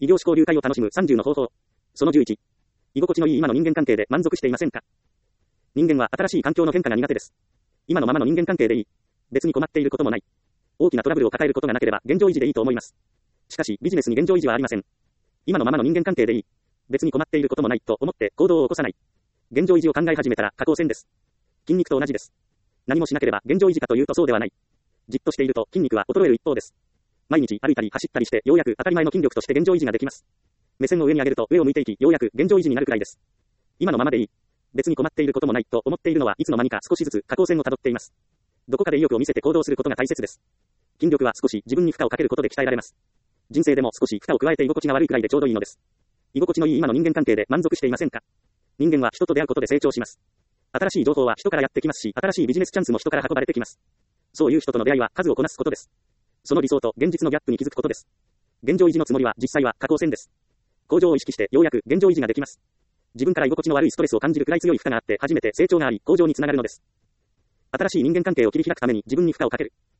異業種交流会を楽しむ30の方法。その11。居心地のいい今の人間関係で満足していませんか？人間は新しい環境の変化が苦手です。今のままの人間関係でいい。別に困っていることもない。大きなトラブルを抱えることがなければ現状維持でいいと思います。しかしビジネスに現状維持はありません。今のままの人間関係でいい。別に困っていることもないと思って行動を起こさない。現状維持を考え始めたら下降線です。筋肉と同じです。何もしなければ現状維持かというとそうではない。じっとしていると筋肉は衰える一方です。毎日歩いたり走ったりしてようやく当たり前の筋力として現状維持ができます。目線を上に上げると上を向いていきようやく現状維持になるくらいです。今のままでいい。別に困っていることもないと思っているのはいつの間にか少しずつ下降線をたどっています。どこかで意欲を見せて行動することが大切です。筋力は少し自分に負荷をかけることで鍛えられます。人生でも少し負荷を加えて居心地が悪いくらいでちょうどいいのです。居心地のいい今の人間関係で満足していませんか？人間は人と出会うことで成長します。新しい情報は人からやってきますし、新しいビジネスチャンスも人から運ばれてきます。そういう人との出会いは数をこなすことです。その理想と現実のギャップに気づくことです。現状維持のつもりは実際は下降線です。向上を意識してようやく現状維持ができます。自分から居心地の悪いストレスを感じるくらい強い負荷があって初めて成長があり向上につながるのです。新しい人間関係を切り開くために自分に負荷をかける。